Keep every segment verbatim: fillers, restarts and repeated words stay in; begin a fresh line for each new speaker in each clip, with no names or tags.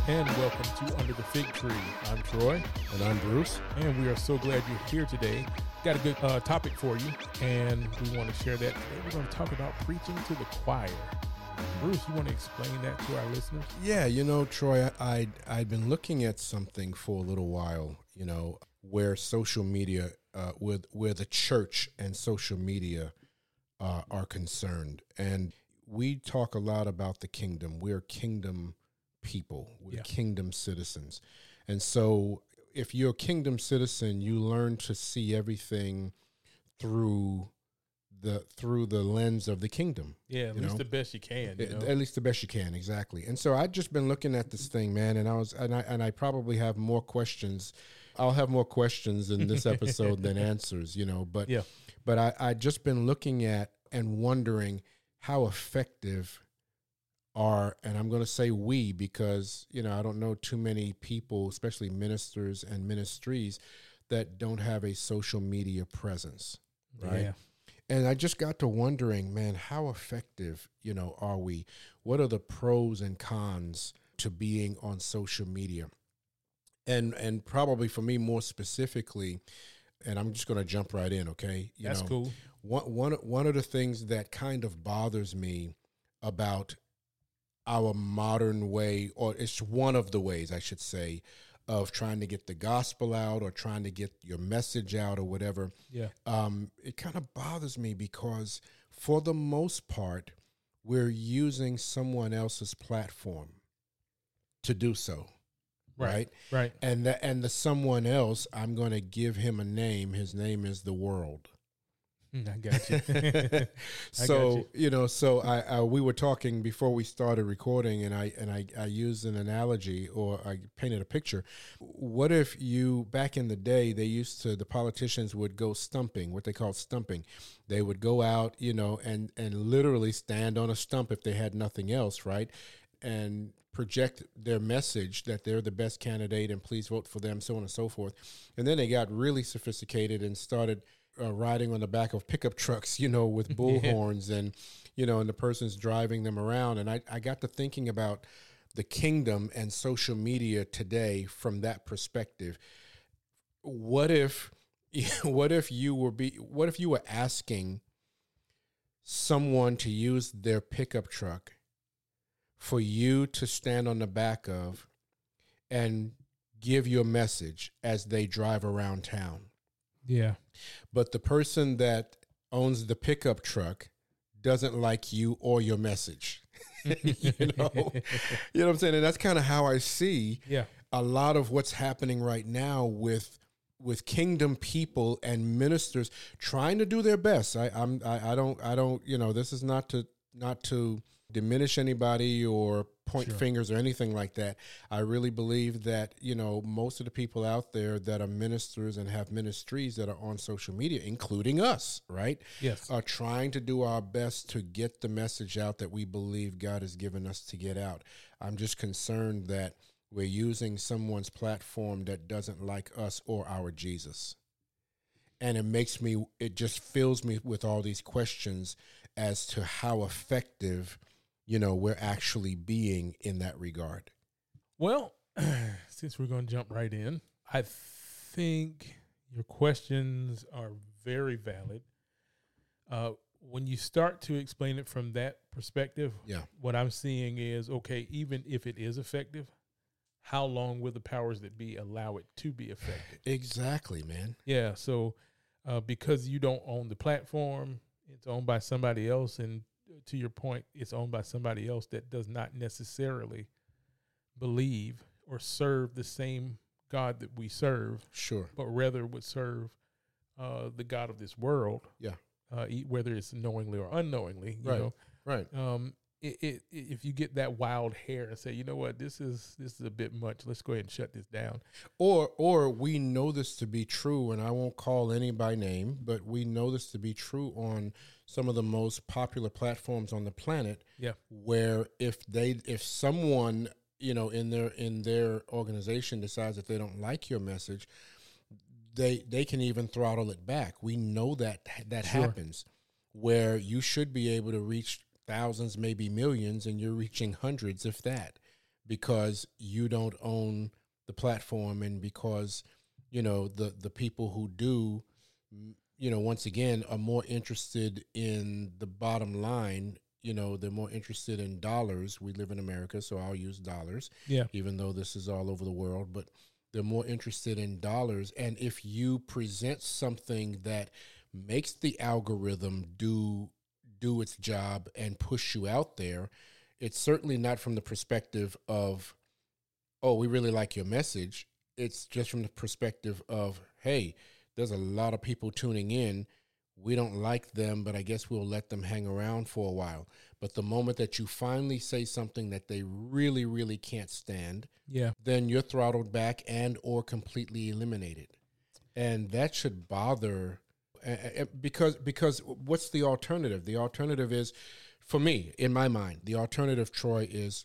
And welcome to Under the Fig Tree. I'm Troy.
And I'm Bruce.
And we are so glad you're here today. Got a good uh, topic for you, and we want to share that today. We're going to talk about preaching to the choir. Bruce, you want to explain that to our listeners?
Yeah, you know, Troy, I, I'd been looking at something for a little while, you know, where social media, uh, with where the church and social media uh, are concerned. And we talk a lot about the kingdom. We're kingdom people. We're yeah. kingdom citizens. And so if you're a kingdom citizen, you learn to see everything through the through the lens of the kingdom.
Yeah, at least know? the best you can. You know?
At least the best you can, exactly. And so I've just been looking at this thing, man, and I was and I and I probably have more questions. I'll have more questions in this episode than answers, you know. But
yeah.
but I I just been looking at and wondering how effective are, and I'm going to say we, because, you know, I don't know too many people, especially ministers and ministries, that don't have a social media presence, right?
Yeah.
And I just got to wondering, man, how effective, you know, are we? What are the pros and cons to being on social media? And and probably for me more specifically, and I'm just going to jump right in, okay? You
That's
know,
cool.
One, one, one of the things that kind of bothers me about our modern way, or it's one of the ways, I should say, of trying to get the gospel out or trying to get your message out or whatever.
Yeah.
Um, it kind of bothers me because for the most part, we're using someone else's platform to do so. Right.
Right.
And the, and the someone else, I'm going to give him a name. His name is the world.
I got you.
so,
got you.
you know, so I, I, we were talking before we started recording, and I, and I, I used an analogy, or I painted a picture. What if you, back in the day, they used to, the politicians would go stumping, what they call stumping. They would go out, you know, and, and literally stand on a stump if they had nothing else, right? And project their message that they're the best candidate and please vote for them, so on and so forth. And then they got really sophisticated and started Uh, riding on the back of pickup trucks, you know, with bullhorns, and, you know, and the person's driving them around. And I, I got to thinking about the kingdom and social media today from that perspective. What if, what if you were be, what if you were asking someone to use their pickup truck for you to stand on the back of and give your message as they drive around town?
Yeah.
But the person that owns the pickup truck doesn't like you or your message. you know, you know what I'm saying? And that's kind of how I see
yeah.
a lot of what's happening right now with with kingdom people and ministers trying to do their best. I, I'm I, I don't I don't you know, this is not to not to diminish anybody or point
sure.
fingers or anything like that. I really believe that, you know, most of the people out there that are ministers and have ministries that are on social media, including us, right?
Yes.
Are trying to do our best to get the message out that we believe God has given us to get out. I'm just concerned that we're using someone's platform that doesn't like us or our Jesus. And it makes me, it just fills me with all these questions as to how effective, you know, we're actually being in that regard.
Well, since we're going to jump right in, I think your questions are very valid. Uh, when you start to explain it from that perspective,
yeah.
what I'm seeing is, okay, even if it is effective, how long will the powers that be allow it to be effective?
Exactly, man.
Yeah. So uh, because you don't own the platform, it's owned by somebody else. And to your point, it's owned by somebody else that does not necessarily believe or serve the same God that we serve.
Sure.
But rather would serve uh, the God of this world.
Yeah.
Uh, whether it's knowingly or unknowingly. You
right.
know?
Right.
Um, It, it, if you get that wild hair and say, you know what, this is this is a bit much. Let's go ahead and shut this down.
Or or we know this to be true, and I won't call any by name, but we know this to be true on some of the most popular platforms on the planet.
Yeah.
Where if they if someone, you know, in their in their organization decides that they don't like your message, they they can even throttle it back. We know that that
Sure.
happens, where you should be able to reach thousands, maybe millions, and you're reaching hundreds, if that, because you don't own the platform, and because, you know, the, the people who do, you know, once again, are more interested in the bottom line. You know, they're more interested in dollars. We live in America, so I'll use dollars.
Yeah.
Even though this is all over the world, but they're more interested in dollars. And if you present something that makes the algorithm do do its job and push you out there, it's certainly not from the perspective of, oh, we really like your message. It's just from the perspective of, hey, there's a lot of people tuning in. We don't like them, but I guess we'll let them hang around for a while. But the moment that you finally say something that they really, really can't stand,
yeah,
then you're throttled back and or completely eliminated. And that should bother, uh, because because what's the alternative? The alternative is, for me, in my mind, the alternative, Troy, is,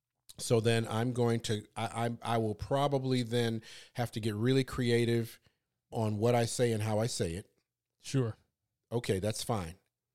so then I'm going to, I, I, I will probably then have to get really creative on what I say and how I say it.
Sure.
Okay, that's fine.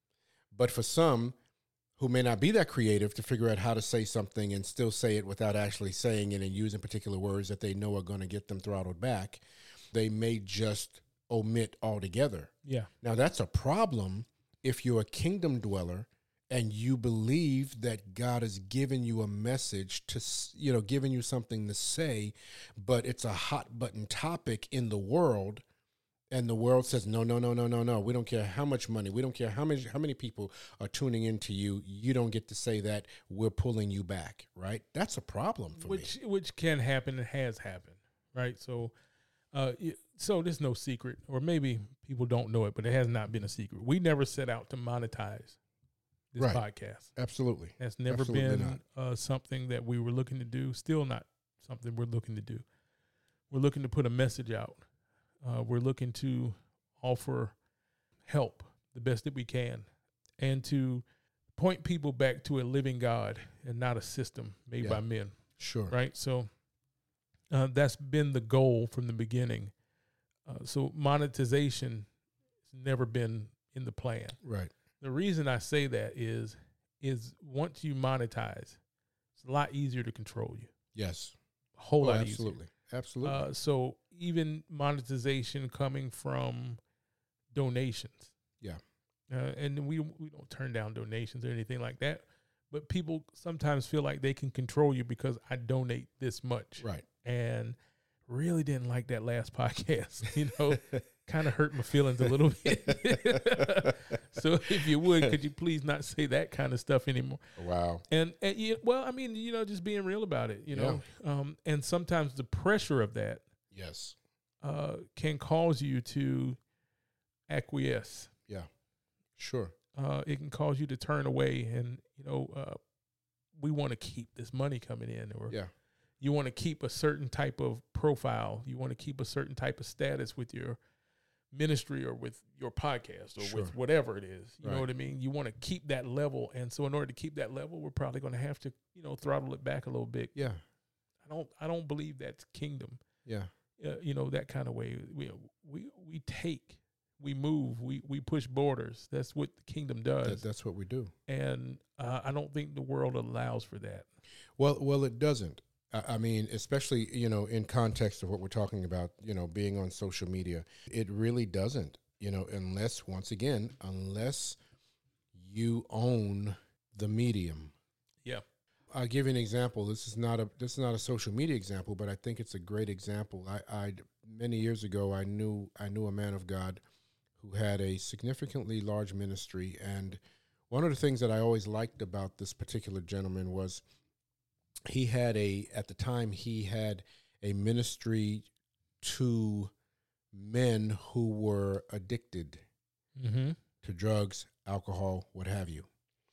But for some who may not be that creative to figure out how to say something and still say it without actually saying it and using particular words that they know are going to get them throttled back, they may just omit altogether.
Yeah.
Now, that's a problem if you're a kingdom dweller and you believe that God has given you a message to, you know, given you something to say, but it's a hot button topic in the world. And the world says, no, no, no, no, no, no. We don't care how much money. We don't care how many how many people are tuning into you. You don't get to say that. We're pulling you back, right? That's a problem for
which,
me.
Which can happen and has happened, right? So, uh, so there's no secret, or maybe people don't know it, but it has not been a secret. We never set out to monetize this
Right.
podcast.
Absolutely.
That's never
Absolutely
been uh, something that we were looking to do. Still not something we're looking to do. We're looking to put a message out. Uh, we're looking to offer help the best that we can, and to point people back to a living God and not a system made
Yeah.
by men.
Sure.
Right. So uh, that's been the goal from the beginning. Uh, so monetization has never been in the plan.
Right.
The reason I say that is, is once you monetize, it's a lot easier to control you.
Yes.
A whole
Oh,
lot
absolutely.
easier.
Absolutely.
Uh, so even monetization coming from donations.
Yeah.
Uh, and we we don't turn down donations or anything like that. But people sometimes feel like they can control you because I donate this much.
Right.
And really didn't like that last podcast. You know, kind of hurt my feelings a little bit. So if you would, could you please not say that kind of stuff anymore?
Wow.
And, and you, well, I mean, you know, just being real about it, you know, yeah. um, and sometimes the pressure of that,
yes,
uh, can cause you to acquiesce.
Yeah, sure.
Uh, it can cause you to turn away, and you know, uh, we want to keep this money coming in, or
yeah.
you want to keep a certain type of profile, you want to keep a certain type of status with your ministry or with your podcast or
sure.
with whatever it is. You
right.
know what I mean? You want to keep that level. And so in order to keep that level, we're probably going to have to, you know, throttle it back a little bit.
Yeah.
I don't, I don't believe that's kingdom.
Yeah.
Uh, you know, that kind of way. We, we, we take, we move, we, we push borders. That's what the kingdom does.
That, that's what we do.
And uh, I don't think the world allows for that.
Well, well, it doesn't. I mean, especially, you know, in context of what we're talking about, you know, being on social media, it really doesn't, you know, unless, once again, unless you own the medium.
Yeah.
I'll give you an example. This is not a, this is not a social media example, but I think it's a great example. I, I, many years ago, I knew, I knew a man of God who had a significantly large ministry. And one of the things that I always liked about this particular gentleman was he had a, at the time, he had a ministry to men who were addicted
mm-hmm.
to drugs, alcohol, what have you.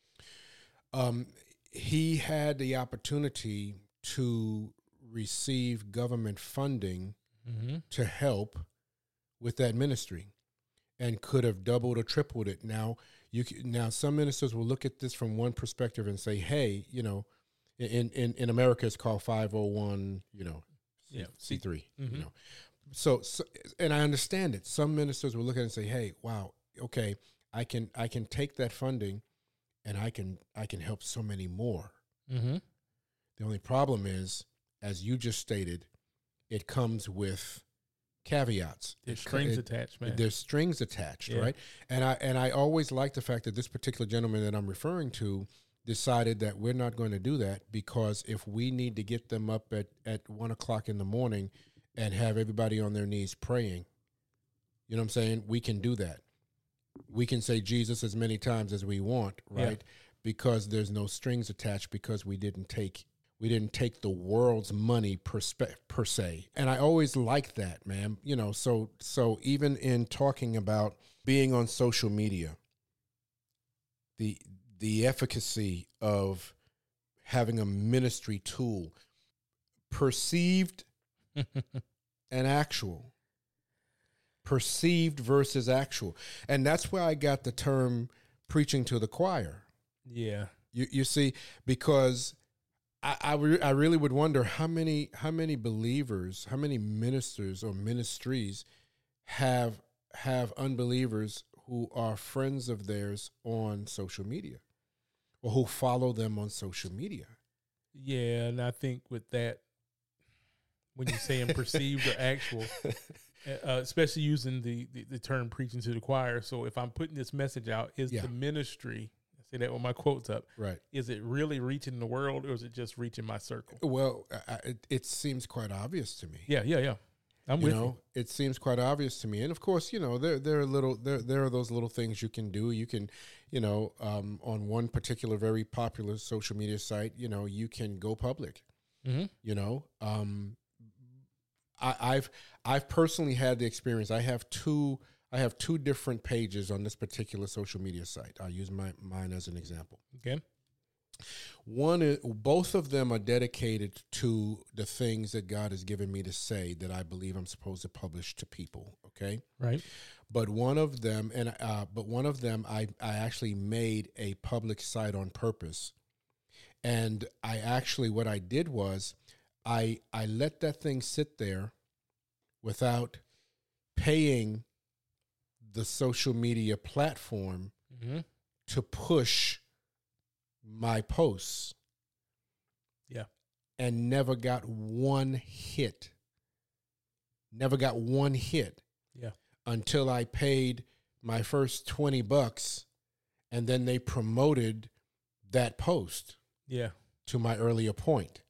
Um, he had the opportunity to receive government funding
mm-hmm.
to help with that ministry, and could have doubled or tripled it. Now, you can, now some ministers will look at this from one perspective and say, hey, you know, In, in in America, it's called five oh one, you know,
yeah.
C three,
mm-hmm.
you know. So, so, and I understand it. Some ministers will look at it and say, "Hey, wow, okay, I can I can take that funding, and I can I can help so many more."
Mm-hmm.
The only problem is, as you just stated, it comes with caveats.
There's
It co-
strings
it-
attached, man.
There's strings attached,
Yeah.
right? And I and I always like the fact that this particular gentleman that I'm referring to decided that we're not going to do that, because if we need to get them up at, at one o'clock in the morning and have everybody on their knees praying, you know what I'm saying? We can do that. We can say Jesus as many times as we want, right?
Yeah.
Because there's no strings attached, because we didn't take we didn't take the world's money per, spe- per se. And I always like that, man. You know, so so even in talking about being on social media, the the efficacy of having a ministry tool, perceived and actual, perceived versus actual. And that's where I got the term preaching to the choir.
Yeah.
You you see, because I I, re- I really would wonder how many how many believers, how many ministers or ministries have have unbelievers who are friends of theirs on social media, or who follow them on social media.
Yeah, and I think with that, when you're saying perceived or actual, uh, especially using the, the, the term preaching to the choir. So if I'm putting this message out, is
Yeah.
the ministry, I say that with my quotes up,
Right.
is it really reaching the world, or is it just reaching my circle?
Well, I, I- it, it seems quite obvious to me.
Yeah, yeah, yeah. I'm
you
with
know,
you.
it seems quite obvious to me. And of course, you know, there there are little there there are those little things you can do. You can, you know, um, on one particular very popular social media site, you know, you can go public.
Mm-hmm.
You know, um, I, I've I've personally had the experience. I have two I have two different pages on this particular social media site. I'll use my mine as an example.
Okay.
One is, both of them are dedicated to the things that God has given me to say that I believe I'm supposed to publish to people. Okay.
Right.
But one of them, and uh, but one of them, I, I actually made a public site on purpose. And I actually, what I did was I, I let that thing sit there without paying the social media platform
Mm-hmm.
to push my posts.
Yeah.
And never got one hit. Never got one hit.
Yeah.
Until I paid my first twenty bucks, and then they promoted that post
Yeah.
to my earlier point.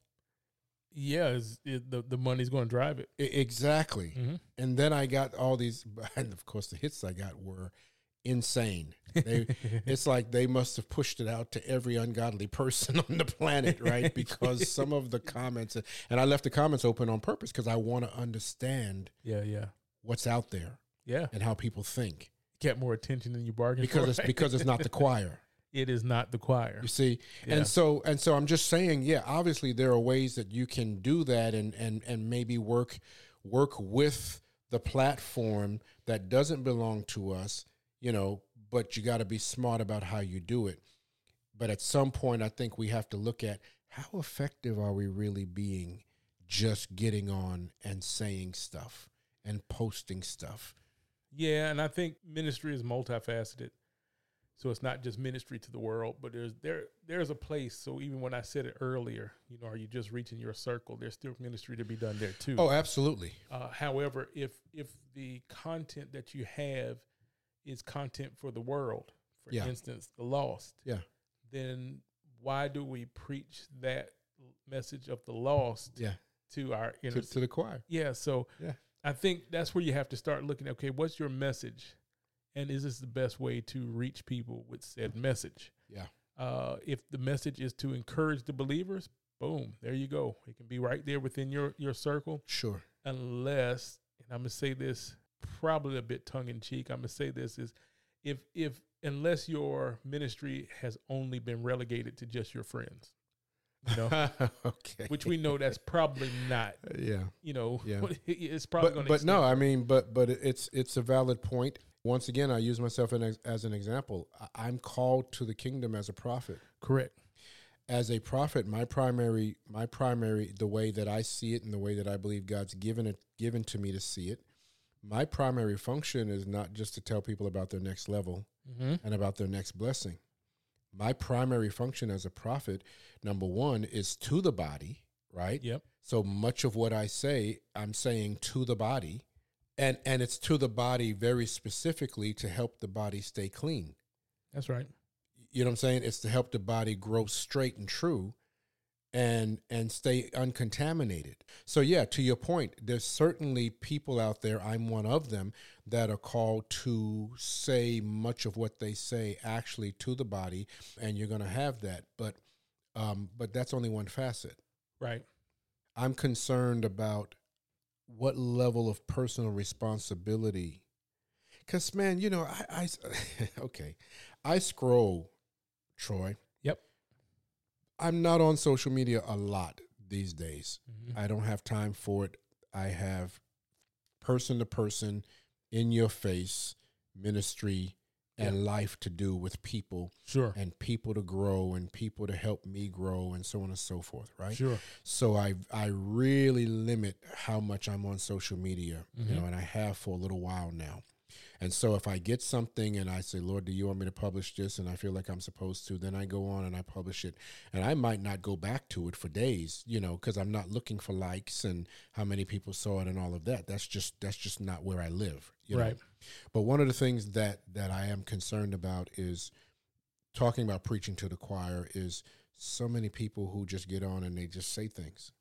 Yeah. It's, it, the, the money's going to drive it.
I- exactly.
Mm-hmm.
And then I got all these, and of course the hits I got were insane. They, it's like they must have pushed it out to every ungodly person on the planet, right? Because some of the comments, and I left the comments open on purpose because I want to understand
Yeah. Yeah.
what's out there
Yeah.
and how people think.
Get more attention than you bargained
Because
for.
it's because it's not the choir.
It is not the choir.
You see,
Yeah.
and so and so I'm just saying, yeah, obviously there are ways that you can do that, and and and maybe work work with the platform that doesn't belong to us, you know, but you got to be smart about how you do it. But at some point, I think we have to look at how effective are we really being just getting on and saying stuff and posting stuff.
Yeah, and I think ministry is multifaceted. So it's not just ministry to the world, but there's there there's a place. So even when I said it earlier, you know, are you just reaching your circle? There's still ministry to be done there too.
Oh, absolutely.
Uh, however, if if the content that you have is content for the world, for
Yeah.
instance, the lost,
Yeah.
then why do we preach that message of the lost
Yeah.
to our
To,
inner?
to the choir.
Yeah, so
Yeah.
I think that's where you have to start looking at, okay, what's your message? And is this the best way to reach people with said message?
Yeah.
Uh, if the message is to encourage the believers, boom, there you go. It can be right there within your, your circle.
Sure.
Unless, and I'm going to say this probably a bit tongue in cheek, I'm going to say this is if, if, unless your ministry has only been relegated to just your friends, you know,
Okay.
which we know that's probably not,
Yeah.
you know,
Yeah.
it's probably going
But
to
but no, I mean, but but it's it's a valid point. Once again, I use myself in, as an example. I- I'm called to the kingdom as a prophet.
correct.
As a prophet, my primary my primary the way that I see it and the way that I believe God's given it given to me to see it, my primary function is not just to tell people about their next level
Mm-hmm.
and about their next blessing. my primary function as a prophet, number one, is to the body, right?
Yep.
So much of what I say, I'm saying to the body, and and it's to the body very specifically to help the body stay clean.
That's right.
You know what I'm saying? It's to help the body grow straight and true and and stay uncontaminated. So yeah, to your point, there's certainly people out there, I'm one of them, that are called to say much of what they say actually to the body, and you're going to have that. But um, but that's only one facet.
Right.
I'm concerned about what level of personal responsibility. Because, man, you know, I, I okay, I scroll, Troy.
Yep.
I'm not on social media a lot these days.
Mm-hmm.
I don't have time for it. I have person to person, in your face ministry and
yep.
life to do with people.
Sure.
And people to grow and people to help me grow and so on and so forth, right?
Sure.
So I I really limit how much I'm on social media, mm-hmm. you know, and I have for a little while now. And so if I get something and I say, Lord, do you want me to publish this? And I feel like I'm supposed to, then I go on and I publish it. And I might not go back to it for days, you know, because I'm not looking for likes and how many people saw it and all of that. That's just that's just not where I live. You
right.
know? But one of the things that that I am concerned about is talking about preaching to the choir is so many people who just get on and they just say things.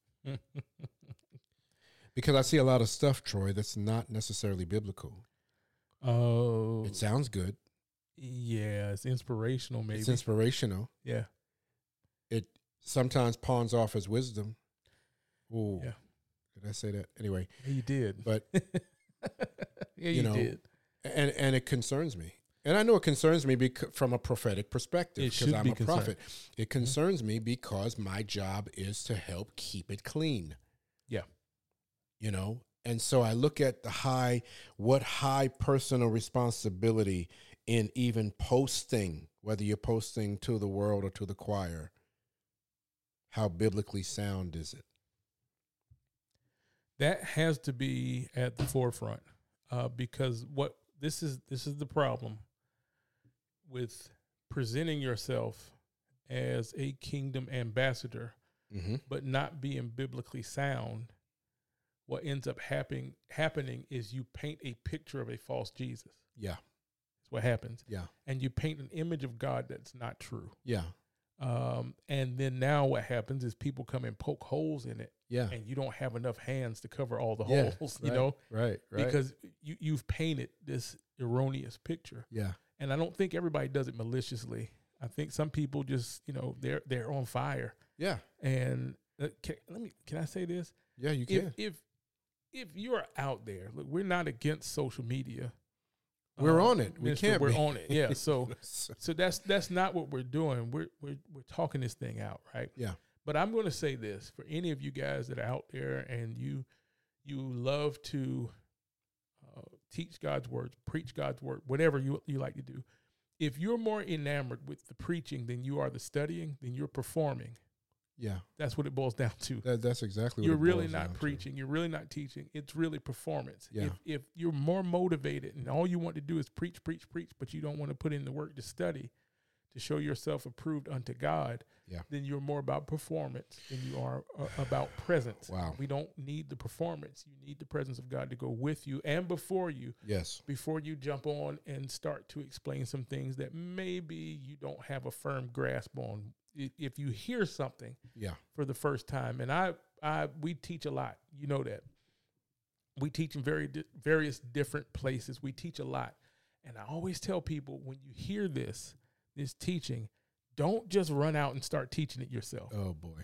Because I see a lot of stuff, Troy, that's not necessarily biblical.
Oh,
it sounds good.
Yeah, it's inspirational. Maybe
it's inspirational.
Yeah,
it sometimes pawns off as wisdom. Oh,
yeah.
Did I say that? Anyway,
yeah, you did.
But
yeah, you,
you know,
did.
And and it concerns me, and I know it concerns me bec- from a prophetic perspective because I'm
be
a
concerned.
prophet. It concerns mm-hmm. me because my job is to help keep it clean.
Yeah,
you know. And so I look at the high, what high personal responsibility in even posting, whether you're posting to the world or to the choir, how biblically sound is it?
That has to be at the forefront uh, because what this is, this is the problem with presenting yourself as a kingdom ambassador, mm-hmm. but not being biblically sound. What ends up happening happening is you paint a picture of a false Jesus.
Yeah.
That's what happens.
Yeah.
And you paint an image of God that's not true.
Yeah.
Um, and then now what happens is people come and poke holes in it.
Yeah.
And you don't have enough hands to cover all the
yeah,
holes,
right,
you know?
Right, right.
Because you, you've painted this erroneous picture.
Yeah.
And I don't think everybody does it maliciously. I think some people just, you know, they're they're on fire.
Yeah.
And uh, can, let me, can I say this?
Yeah, you can.
If, if If you're out there, look, we're not against social media.
We're
uh,
on it. We
Mister
can't.
We're
be.
on it. Yeah. So, so that's that's not what we're doing. We're we're we're talking this thing out, right?
Yeah.
But I'm going to say this for any of you guys that are out there and you you love to uh, teach God's word, preach God's word, whatever you you like to do. If you're more enamored with the preaching than you are the studying, then you're performing.
Yeah,
that's what it boils down to.
That, that's exactly what
you're
it
really
boils
not
down
preaching.
To.
You're really not teaching. It's really performance.
Yeah.
If, if you're more motivated and all you want to do is preach, preach, preach, but you don't want to put in the work to study, to show yourself approved unto God,
yeah.
then you're more about performance than you are uh, about presence.
Wow.
We don't need the performance. You need the presence of God to go with you and before you.
Yes.
Before you jump on and start to explain some things that maybe you don't have a firm grasp on. If you hear something
yeah.
for the first time, and I, I, we teach a lot, you know that. We teach in very di- various different places. We teach a lot. And I always tell people, when you hear this, this teaching, don't just run out and start teaching it yourself.
Oh, boy.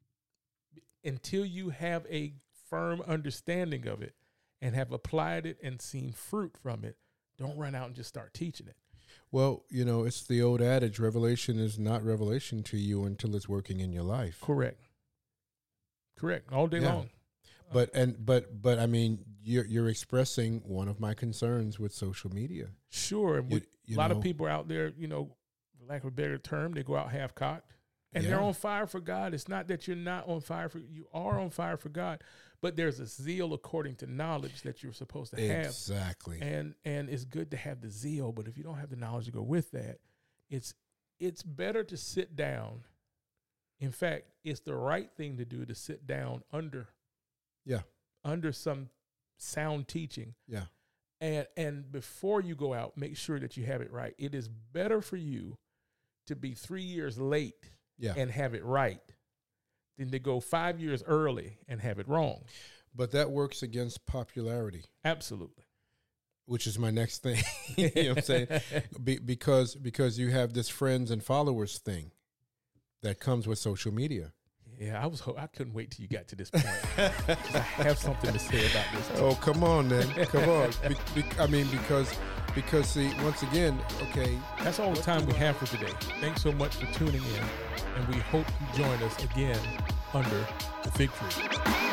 Until you have a firm understanding of it and have applied it and seen fruit from it, don't run out and just start teaching it.
Well, you know, it's the old adage, revelation is not revelation to you until it's working in your life.
Correct. Correct. All day
yeah.
long.
But and but but I mean, you're you're expressing one of my concerns with social media.
Sure. And
you, you
a lot
know,
of people out there, you know, for lack of a better term, they go out half cocked and
yeah.
they're on fire for God. It's not that you're not on fire for you are on fire for God, but there's a zeal according to knowledge that you're supposed to have.
Exactly.
And and it's good to have the zeal, but if you don't have the knowledge to go with that, it's it's better to sit down. In fact, it's the right thing to do to sit down under,
yeah,
under some sound teaching.
Yeah.
And and before you go out, make sure that you have it right. It is better for you to be three years late
yeah.
and have it right than to go five years early and have it wrong.
But that works against popularity.
Absolutely.
Which is my next thing. You know what I'm saying? Be, because because you have this friends and followers thing that comes with social media.
Yeah, I was. Ho- I couldn't wait till you got to this point. 'Cause I have something to say about this too.
Oh, come on, then, come on. Be, be, I mean, because because see, once again, okay.
That's all the time we have for today. Thanks so much for tuning in, and we hope you join us again under the fig tree.